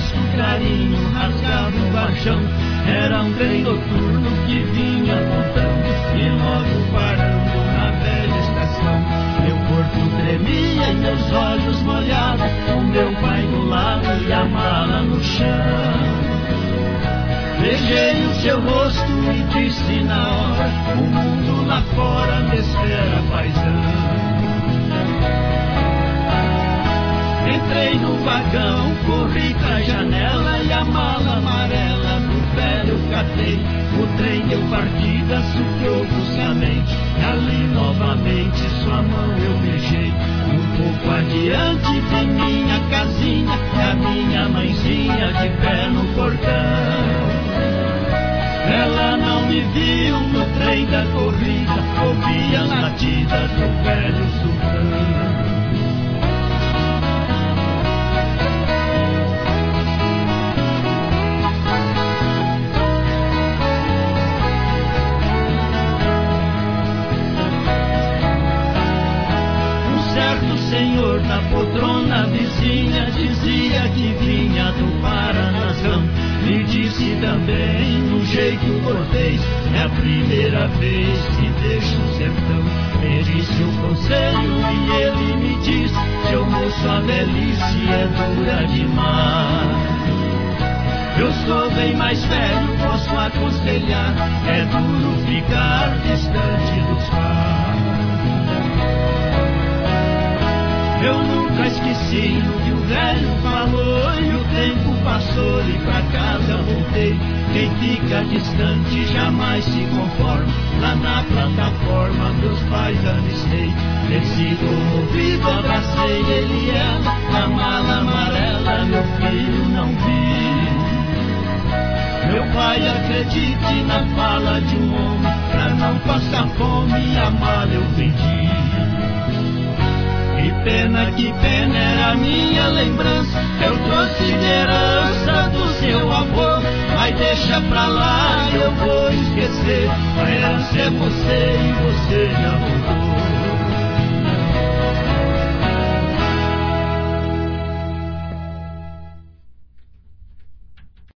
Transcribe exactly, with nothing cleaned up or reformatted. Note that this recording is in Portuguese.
com carinho rasgado o baixão. Era um trem noturno que vinha voltando e logo parando na velha estação. Meu corpo tremia e meus olhos molhados, o meu pai do lado e a mala no chão. Beijei o seu rosto e disse na hora: o mundo lá fora me espera, paizão. Entrei no vagão, corri pra janela e a mala amarela no pé eu catei. O trem deu partida, subiu bruscamente, e ali novamente sua mão eu beijei. Um pouco adiante vi minha casinha e a minha mãezinha de pé no portão. Ela não me viu no trem da corrida, ouvia a batida do velho sultão. Senhor da poltrona vizinha dizia que vinha do Paranazão. Me disse também, num jeito cortês, é a primeira vez que deixo o sertão. Me disse o conselho e ele me disse: seu moço, a velhice é dura demais. Eu sou bem mais velho, posso aconselhar, é duro ficar distante dos pais. Eu nunca esqueci o que o velho falou, e o tempo passou e pra casa voltei. Quem fica distante jamais se conforma, lá na plataforma meus pais avistei. Desci comovido, abracei ele e ela, na mala amarela meu filho não vi. Meu pai, acredite na fala de um homem, pra não passar fome a mala eu vendi. Que pena, que pena era a minha lembrança, eu trouxe de herança do seu avô. Mas deixa pra lá, eu vou esquecer, a herança é você e você já voltou.